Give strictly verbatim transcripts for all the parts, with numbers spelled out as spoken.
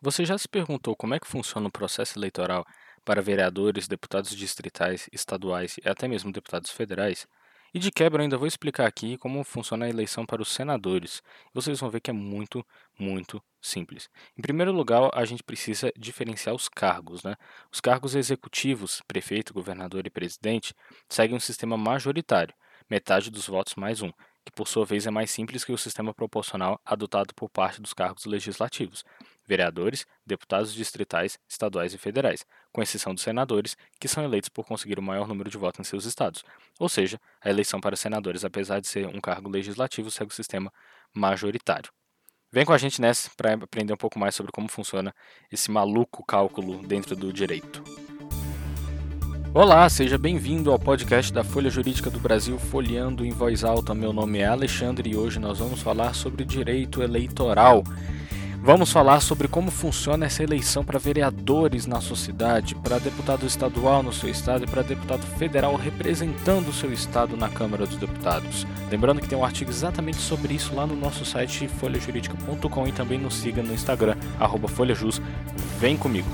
Você já se perguntou como é que funciona o processo eleitoral para vereadores, deputados distritais, estaduais e até mesmo deputados federais? E de quebra, eu ainda vou explicar aqui como funciona a eleição para os senadores. Vocês vão ver que é muito, muito simples. Em primeiro lugar, a gente precisa diferenciar os cargos, né? Os cargos executivos, prefeito, governador e presidente, seguem um sistema majoritário, metade dos votos mais um, que por sua vez é mais simples que o sistema proporcional adotado por parte dos cargos legislativos vereadores, deputados distritais, estaduais e federais, com exceção dos senadores, que são eleitos por conseguir o maior número de votos em seus estados. Ou seja, a eleição para senadores, apesar de ser um cargo legislativo, segue o sistema majoritário. Vem com a gente nessa para aprender um pouco mais sobre como funciona esse maluco cálculo dentro do direito. Olá, seja bem-vindo ao podcast da Folha Jurídica do Brasil, Folheando em Voz Alta. Meu nome é Alexandre e hoje nós vamos falar sobre direito eleitoral. Vamos falar sobre como funciona essa eleição para vereadores na sua cidade, para deputado estadual no seu estado e para deputado federal representando o seu estado na Câmara dos Deputados. Lembrando que tem um artigo exatamente sobre isso lá no nosso site folha jurídica ponto com e também nos siga no Instagram, arroba folhajus. Vem comigo!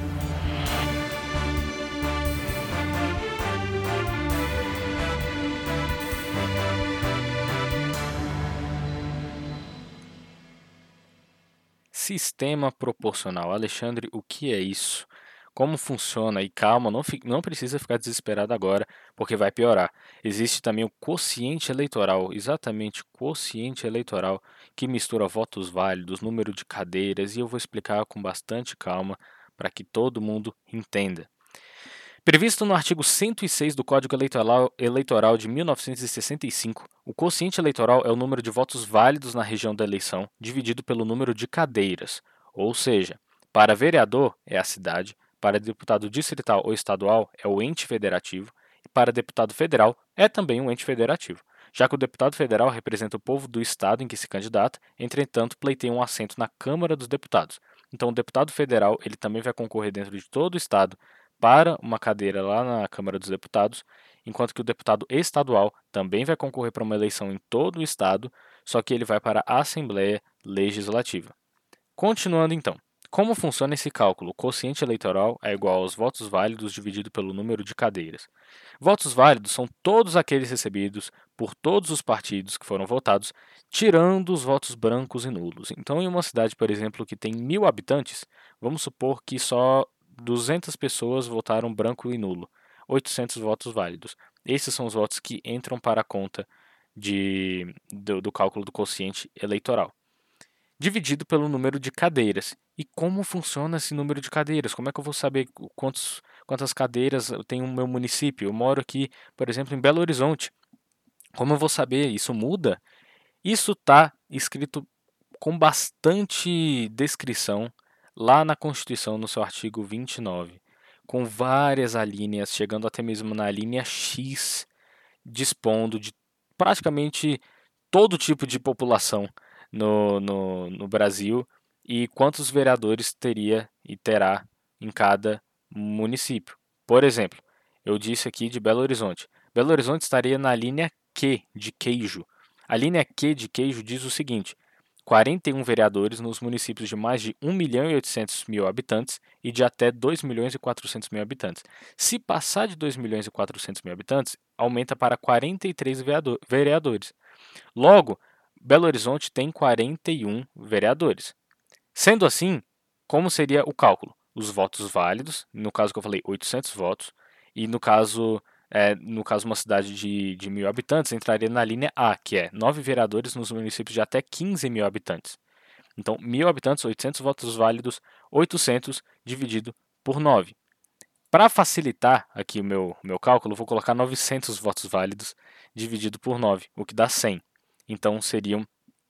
Sistema proporcional. Alexandre, o que é isso? Como funciona? E calma, não, fi- não precisa ficar desesperado agora, porque vai piorar. Existe também o quociente eleitoral, exatamente quociente eleitoral, que mistura votos válidos, número de cadeiras, e eu vou explicar com bastante calma para que todo mundo entenda. Previsto no artigo cento e seis do Código Eleitoral, Eleitoral de mil novecentos e sessenta e cinco, o quociente eleitoral é o número de votos válidos na região da eleição dividido pelo número de cadeiras, ou seja, para vereador é a cidade, para deputado distrital ou estadual é o ente federativo e para deputado federal é também um ente federativo, já que o deputado federal representa o povo do estado em que se candidata, entretanto pleiteia um assento na Câmara dos Deputados. Então, o deputado federal ele também vai concorrer dentro de todo o estado para uma cadeira lá na Câmara dos Deputados, enquanto que o deputado estadual também vai concorrer para uma eleição em todo o estado, só que ele vai para a Assembleia Legislativa. Continuando então, como funciona esse cálculo? O quociente eleitoral é igual aos votos válidos dividido pelo número de cadeiras. Votos válidos são todos aqueles recebidos por todos os partidos que foram votados, tirando os votos brancos e nulos. Então, em uma cidade, por exemplo, que tem mil habitantes, vamos supor que só duzentas pessoas votaram branco e nulo, oitocentos votos válidos. Esses são os votos que entram para a conta de, do, do cálculo do quociente eleitoral dividido pelo número de cadeiras. E como funciona esse número de cadeiras? Como é que eu vou saber quantos, quantas cadeiras tem o meu município? Eu moro aqui, por exemplo, em Belo Horizonte. Como eu vou saber? Isso muda? Isso está escrito com bastante descrição lá na Constituição, no seu artigo vinte e nove, com várias alíneas, chegando até mesmo na linha X, dispondo de praticamente todo tipo de população no, no, no Brasil e quantos vereadores teria e terá em cada município. Por exemplo, eu disse aqui de Belo Horizonte. Belo Horizonte estaria na linha Q de queijo. A linha Q de queijo diz o seguinte: quarenta e um vereadores nos municípios de mais de um milhão e oitocentos mil habitantes e de até dois milhões e quatrocentos mil habitantes. Se passar de dois milhões e quatrocentos mil habitantes, aumenta para quarenta e três vereadores. Logo, Belo Horizonte tem quarenta e um vereadores. Sendo assim, como seria o cálculo? Os votos válidos, no caso que eu falei, oitocentos votos, e no caso, é, no caso uma cidade de, de mil habitantes, entraria na linha A, que é nove vereadores nos municípios de até quinze mil habitantes. Então, mil habitantes, oitocentos votos válidos, oitocentos dividido por nove. Para facilitar aqui o meu, meu cálculo, vou colocar novecentos votos válidos dividido por nove, o que dá cem. Então, seriam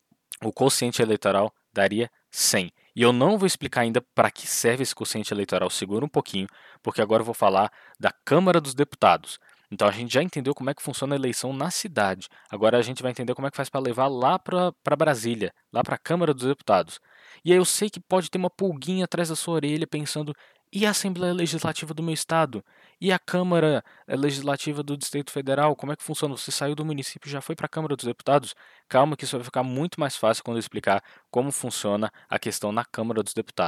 o quociente eleitoral daria cem. E eu não vou explicar ainda para que serve esse quociente eleitoral, segura um pouquinho, porque agora eu vou falar da Câmara dos Deputados. Então a gente já entendeu como é que funciona a eleição na cidade. Agora a gente vai entender como é que faz para levar lá para Brasília, lá para a Câmara dos Deputados. E aí eu sei que pode ter uma pulguinha atrás da sua orelha pensando: e a Assembleia Legislativa do meu estado? E a Câmara Legislativa do Distrito Federal? Como é que funciona? Você saiu do município e já foi para a Câmara dos Deputados? Calma que isso vai ficar muito mais fácil quando eu explicar como funciona a questão na Câmara dos Deputados.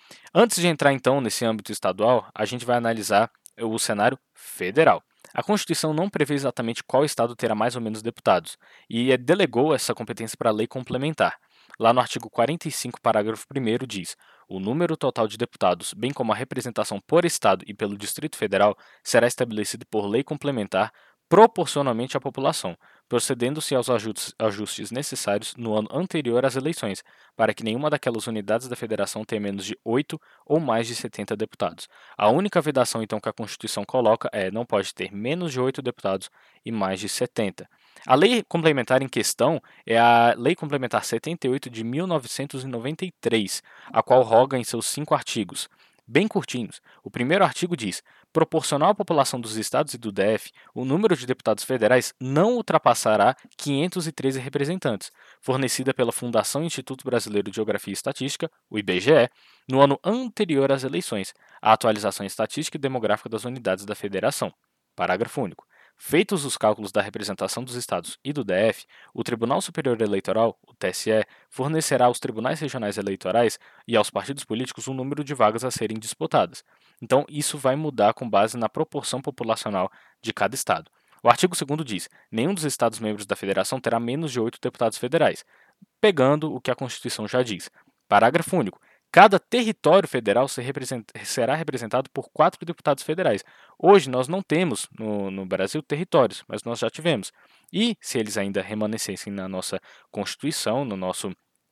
Antes de entrar então nesse âmbito estadual, a gente vai analisar o cenário federal. A Constituição não prevê exatamente qual estado terá mais ou menos deputados, e delegou essa competência para a lei complementar. Lá no artigo quarenta e cinco, parágrafo primeiro, diz: o número total de deputados, bem como a representação por estado e pelo Distrito Federal, será estabelecido por lei complementar proporcionalmente à população, procedendo-se aos ajustes necessários no ano anterior às eleições, para que nenhuma daquelas unidades da federação tenha menos de oito ou mais de setenta deputados. A única vedação, então, que a Constituição coloca é: não pode ter menos de oito deputados e mais de setenta. A lei complementar em questão é a Lei Complementar setenta e oito de mil novecentos e noventa e três, a qual roga em seus cinco artigos, bem curtinhos. O primeiro artigo diz: proporcional à população dos estados e do D F, o número de deputados federais não ultrapassará quinhentos e treze representantes, fornecida pela Fundação Instituto Brasileiro de Geografia e Estatística, o I B G E, no ano anterior às eleições, à atualização estatística e demográfica das unidades da federação. Parágrafo único. Feitos os cálculos da representação dos estados e do D F, o Tribunal Superior Eleitoral, o T S E, fornecerá aos tribunais regionais eleitorais e aos partidos políticos o número de vagas a serem disputadas. Então, isso vai mudar com base na proporção populacional de cada estado. O artigo segundo diz: nenhum dos estados membros da federação terá menos de oito deputados federais, pegando o que a Constituição já diz. Parágrafo único. Cada território federal será representado por quatro deputados federais. Hoje nós não temos no, no Brasil territórios, mas nós já tivemos. E se eles ainda remanescessem na nossa Constituição, no nosso,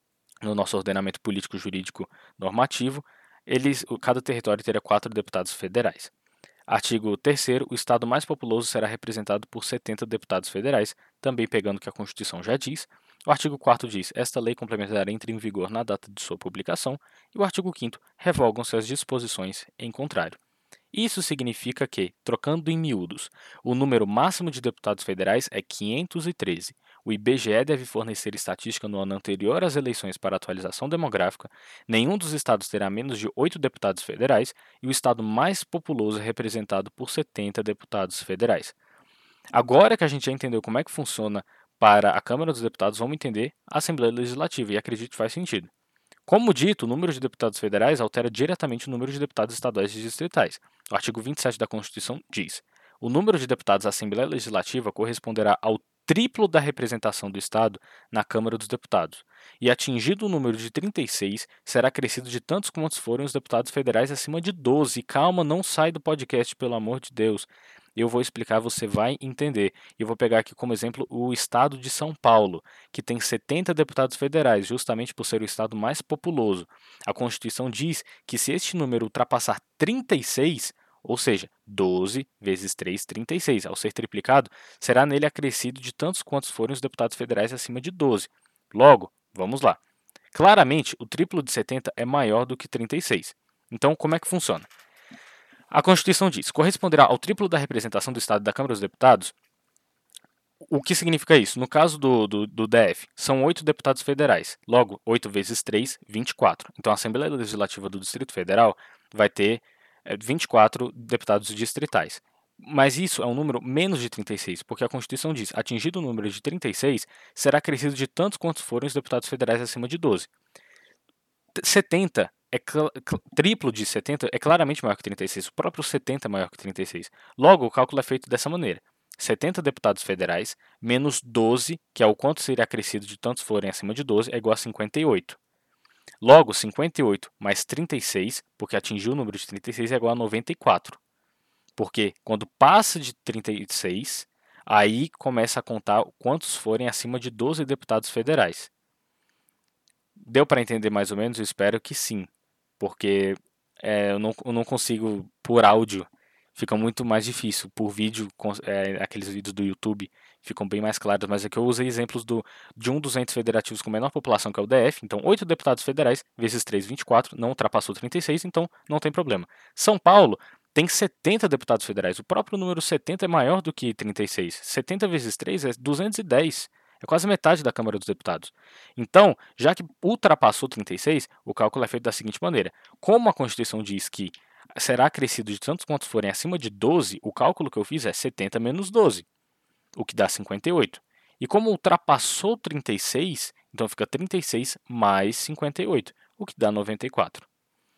no nosso ordenamento político jurídico normativo, eles, cada território teria quatro deputados federais. Artigo terceiro. O estado mais populoso será representado por setenta deputados federais, também pegando o que a Constituição já diz. O artigo quarto diz: esta lei complementar entra em vigor na data de sua publicação. E o artigo quinto. Revogam-se as disposições em contrário. Isso significa que, trocando em miúdos, o número máximo de deputados federais é quinhentos e treze. O I B G E deve fornecer estatística no ano anterior às eleições para atualização demográfica. Nenhum dos estados terá menos de oito deputados federais e o estado mais populoso é representado por setenta deputados federais. Agora que a gente já entendeu como é que funciona para a Câmara dos Deputados, vamos entender a Assembleia Legislativa, e acredito que faz sentido. Como dito, o número de deputados federais altera diretamente o número de deputados estaduais e distritais. O artigo vinte e sete da Constituição diz: o número de deputados da Assembleia Legislativa corresponderá ao triplo da representação do Estado na Câmara dos Deputados, e atingido o número de trinta e seis, será acrescido de tantos quantos forem os deputados federais acima de doze. Calma, não sai do podcast, pelo amor de Deus. Eu vou explicar, você vai entender. Eu vou pegar aqui como exemplo o estado de São Paulo, que tem setenta deputados federais, justamente por ser o estado mais populoso. A Constituição diz que se este número ultrapassar trinta e seis, ou seja, doze vezes três, trinta e seis, ao ser triplicado, será nele acrescido de tantos quantos forem os deputados federais acima de doze. Logo, vamos lá. Claramente, o triplo de setenta é maior do que trinta e seis. Então, como é que funciona? A Constituição diz: corresponderá ao triplo da representação do Estado da Câmara dos Deputados. O que significa isso? No caso do, do, do D F, são oito deputados federais. Logo, oito vezes três, vinte e quatro. Então, a Assembleia Legislativa do Distrito Federal vai ter é, vinte e quatro deputados distritais. Mas isso é um número menos de trinta e seis, porque a Constituição diz: atingido o número de trinta e seis, será acrescido de tantos quantos forem os deputados federais acima de doze. setenta é triplo de setenta é claramente maior que trinta e seis. O próprio setenta é maior que trinta e seis. Logo, o cálculo é feito dessa maneira: setenta deputados federais menos doze, que é o quanto seria acrescido de tantos forem acima de doze, é igual a cinquenta e oito. Logo, cinquenta e oito mais trinta e seis, porque atingiu o número de trinta e seis, é igual a noventa e quatro. Porque quando passa de trinta e seis, aí começa a contar quantos forem acima de doze deputados federais. Deu para entender mais ou menos? Eu espero que sim, porque é, eu, não, eu não consigo por áudio, fica muito mais difícil. Por vídeo, é, aqueles vídeos do YouTube ficam bem mais claros, mas aqui eu usei exemplos do, de um dos entes federativos com menor população, que é o D F. Então, oito deputados federais, vezes três, vinte e quatro, não ultrapassou trinta e seis, então não tem problema. São Paulo tem setenta deputados federais, o próprio número setenta é maior do que trinta e seis. setenta vezes três é duzentos e dez. É quase metade da Câmara dos Deputados. Então, já que ultrapassou trinta e seis, o cálculo é feito da seguinte maneira: como a Constituição diz que será acrescido de tantos quantos forem acima de doze, o cálculo que eu fiz é setenta menos doze, o que dá cinquenta e oito. E como ultrapassou trinta e seis, então fica trinta e seis mais cinquenta e oito, o que dá noventa e quatro.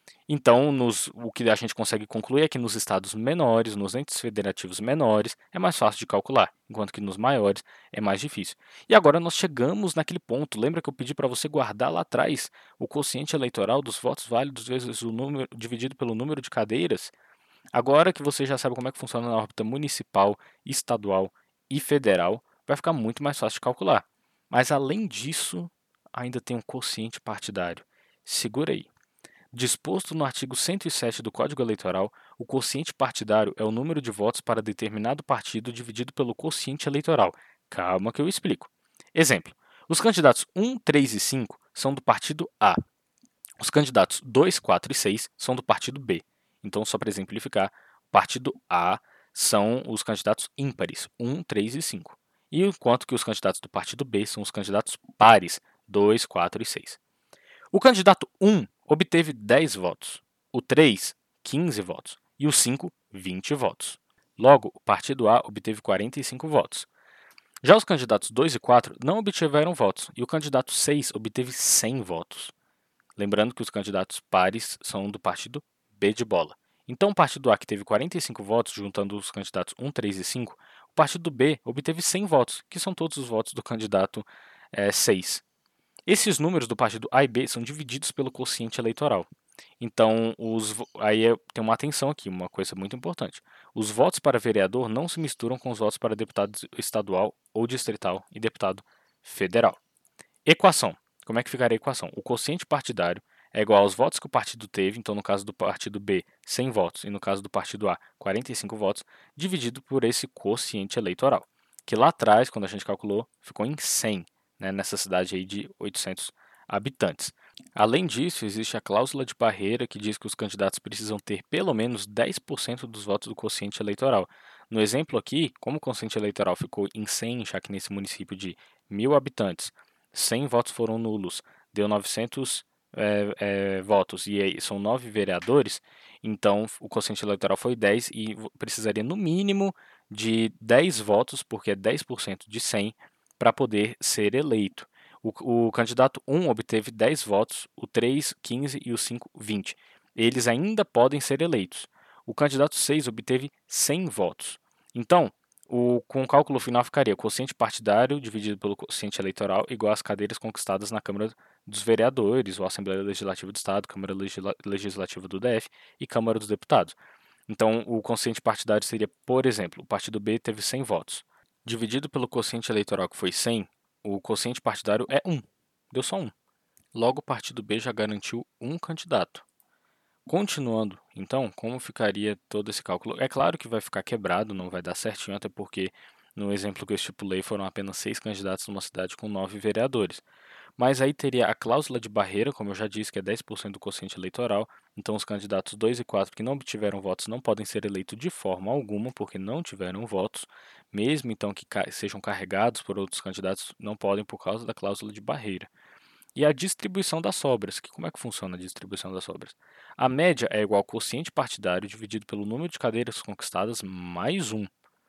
Então, nos, o que a gente consegue concluir é que nos estados menores, nos entes federativos menores, é mais fácil de calcular, enquanto que nos maiores é mais difícil. E agora nós chegamos naquele ponto. Lembra que eu pedi para você guardar lá atrás o quociente eleitoral dos votos válidos vezes o número dividido pelo número de cadeiras? Agora que você já sabe como é que funciona na órbita municipal, estadual e federal, vai ficar muito mais fácil de calcular. Mas além disso, ainda tem um quociente partidário. Segura aí. Disposto no artigo cento e sete do Código Eleitoral, o quociente partidário é o número de votos para determinado partido dividido pelo quociente eleitoral. Calma que eu explico. Exemplo: os candidatos um, três e cinco são do partido A. Os candidatos dois, quatro e seis são do partido B. Então, só para exemplificar, o partido A são os candidatos ímpares, um, três e cinco. E enquanto que os candidatos do partido B são os candidatos pares, dois, quatro e seis. O candidato um obteve dez votos, o três, quinze votos e o cinco, vinte votos. Logo, o partido A obteve quarenta e cinco votos. Já os candidatos dois e quatro não obtiveram votos e o candidato seis obteve cem votos. Lembrando que os candidatos pares são do partido B de bola. Então, o partido A, que teve quarenta e cinco votos, juntando os candidatos um, três e cinco, o partido B obteve cem votos, que são todos os votos do candidato é, seis. Esses números do partido A e B são divididos pelo quociente eleitoral. Então, os, aí tem uma atenção aqui, uma coisa muito importante. Os votos para vereador não se misturam com os votos para deputado estadual ou distrital e deputado federal. Equação. Como é que ficaria a equação? O quociente partidário é igual aos votos que o partido teve, então no caso do partido B, cem votos, e no caso do partido A, quarenta e cinco votos, dividido por esse quociente eleitoral, que lá atrás, quando a gente calculou, ficou em cem, né, nessa cidade aí de oitocentos habitantes. Além disso, existe a cláusula de barreira que diz que os candidatos precisam ter pelo menos dez por cento dos votos do quociente eleitoral. No exemplo aqui, como o quociente eleitoral ficou em cem, já que nesse município de mil habitantes, cem votos foram nulos, deu novecentos é, é, votos e aí são nove vereadores, então o quociente eleitoral foi dez e precisaria no mínimo de dez votos, porque é dez por cento de cem, para poder ser eleito. O, o candidato um obteve dez votos, o três, quinze e o cinco, vinte. Eles ainda podem ser eleitos. O candidato seis obteve cem votos. Então, o, com o cálculo final ficaria o quociente partidário dividido pelo quociente eleitoral igual às cadeiras conquistadas na Câmara dos Vereadores, ou Assembleia Legislativa do Estado, Câmara Legisla Legislativa do D F e Câmara dos Deputados. Então, o quociente partidário seria, por exemplo, o partido B teve cem votos. Dividido pelo quociente eleitoral, que foi cem, o quociente partidário é um. Deu só um. Logo, o partido B já garantiu um candidato. Continuando, então, como ficaria todo esse cálculo? É claro que vai ficar quebrado, não vai dar certinho, até porque no exemplo que eu estipulei foram apenas seis candidatos numa cidade com nove vereadores. Mas aí teria a cláusula de barreira, como eu já disse, que é dez por cento do quociente eleitoral. Então, os candidatos dois e quatro que não obtiveram votos não podem ser eleitos de forma alguma, porque não tiveram votos. Mesmo então que sejam carregados por outros candidatos, não podem por causa da cláusula de barreira. E a distribuição das sobras, que como é que funciona a distribuição das sobras? A média é igual ao quociente partidário dividido pelo número de cadeiras conquistadas mais um.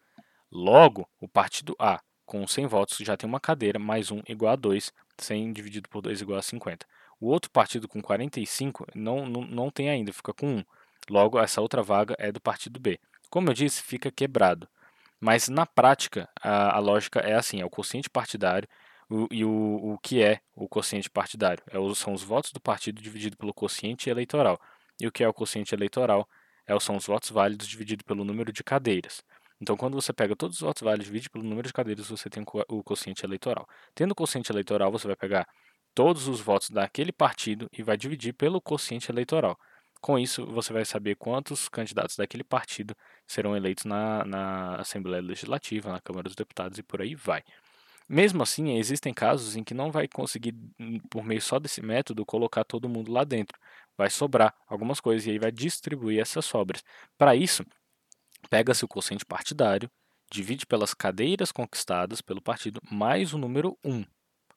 Logo, o partido A, com cem votos, já tem uma cadeira, mais um igual a dois, cem dividido por dois igual a cinquenta. O outro partido com quarenta e cinco não, não, não tem ainda, fica com um. Logo, essa outra vaga é do partido B. Como eu disse, fica quebrado. Mas na prática, a, a lógica é assim: é o quociente partidário. O, e o, o que é o quociente partidário? É o, são os votos do partido dividido pelo quociente eleitoral. E o que é o quociente eleitoral? É, são os votos válidos dividido pelo número de cadeiras. Então, quando você pega todos os votos válidos e divide pelo número de cadeiras, você tem o quociente eleitoral. Tendo o quociente eleitoral, você vai pegar todos os votos daquele partido e vai dividir pelo quociente eleitoral. Com isso, você vai saber quantos candidatos daquele partido serão eleitos na, na Assembleia Legislativa, na Câmara dos Deputados e por aí vai. Mesmo assim, existem casos em que não vai conseguir, por meio só desse método, colocar todo mundo lá dentro. Vai sobrar algumas coisas e aí vai distribuir essas sobras. Para isso, pega-se o quociente partidário, divide pelas cadeiras conquistadas pelo partido, mais o número um.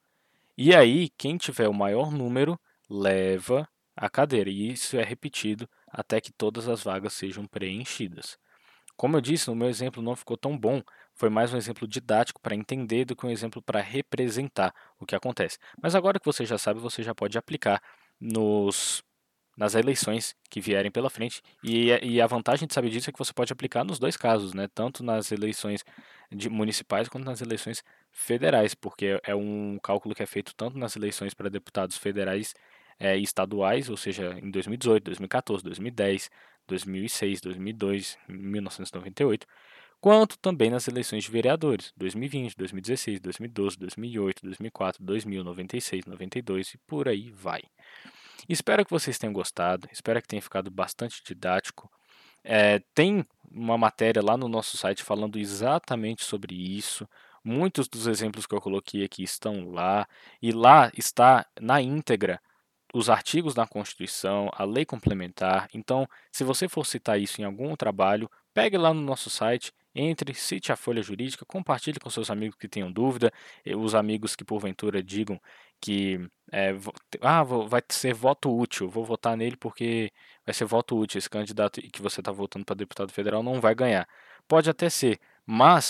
E aí, quem tiver o maior número, leva a cadeira. E isso é repetido até que todas as vagas sejam preenchidas. Como eu disse, no meu exemplo não ficou tão bom, foi mais um exemplo didático para entender do que um exemplo para representar o que acontece. Mas agora que você já sabe, você já pode aplicar nos nas eleições que vierem pela frente. E, e a vantagem de saber disso é que você pode aplicar nos dois casos, né? Tanto nas eleições de municipais quanto nas eleições federais, porque é um cálculo que é feito tanto nas eleições para deputados federais eh, e estaduais, ou seja, em dois mil e dezoito, dois mil e quatorze, dois mil e dez, dois mil e seis, dois mil e dois, mil novecentos e noventa e oito, quanto também nas eleições de vereadores, dois mil e vinte, dois mil e dezesseis, dois mil e doze, dois mil e oito, dois mil e quatro, dois mil, noventa e seis, noventa e dois e por aí vai. Espero que vocês tenham gostado, espero que tenha ficado bastante didático. É, tem uma matéria lá no nosso site falando exatamente sobre isso. Muitos dos exemplos que eu coloquei aqui estão lá, e lá está na íntegra os artigos da Constituição, a lei complementar. Então, se você for citar isso em algum trabalho, pegue lá no nosso site, entre, cite a folha jurídica, compartilhe com seus amigos que tenham dúvida, e os amigos que porventura digam que é, vo- ah, vou- vai ser voto útil, vou votar nele porque vai ser voto útil, esse candidato que você está votando para deputado federal não vai ganhar. Pode até ser, mas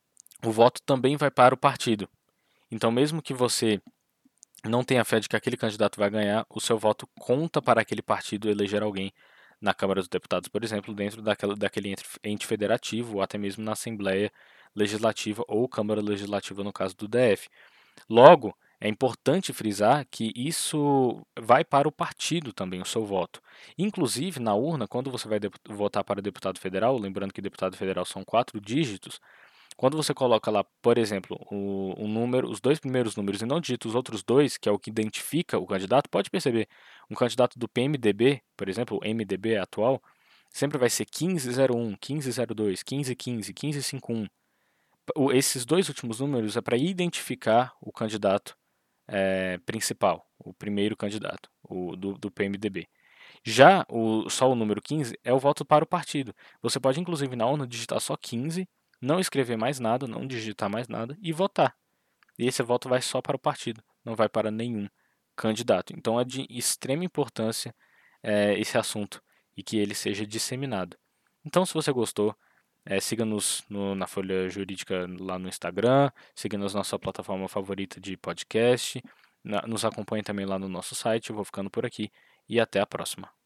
o voto também vai para o partido. Então, mesmo que você não tenha fé de que aquele candidato vai ganhar, o seu voto conta para aquele partido eleger alguém na Câmara dos Deputados, por exemplo, dentro daquela, daquele ente federativo, ou até mesmo na Assembleia Legislativa ou Câmara Legislativa, no caso do D F. Logo, é importante frisar que isso vai para o partido também, o seu voto. Inclusive, na urna, quando você vai votar para deputado federal, lembrando que deputado federal são quatro dígitos, quando você coloca lá, por exemplo, o, o número, os dois primeiros números e não digita os outros dois, que é o que identifica o candidato, pode perceber, um candidato do P M D B, por exemplo, o M D B atual, sempre vai ser quinze zero um, quinze zero dois, quinze quinze, quinze cinquenta e um. O- Esses dois últimos números é para identificar o candidato eh, principal, o primeiro candidato, o do, do P M D B. Já o, só o número quinze é o voto para o partido. Você pode, inclusive, na urna digitar só quinze, não escrever mais nada, não digitar mais nada e votar. E esse voto vai só para o partido, não vai para nenhum candidato. Então é de extrema importância eh, esse assunto e que ele seja disseminado. Então, se você gostou, eh, siga-nos no- na Folha Jurídica lá no Instagram, siga-nos na nossa plataforma favorita de podcast, na- nos acompanhe também lá no nosso site. Eu vou ficando por aqui e até a próxima.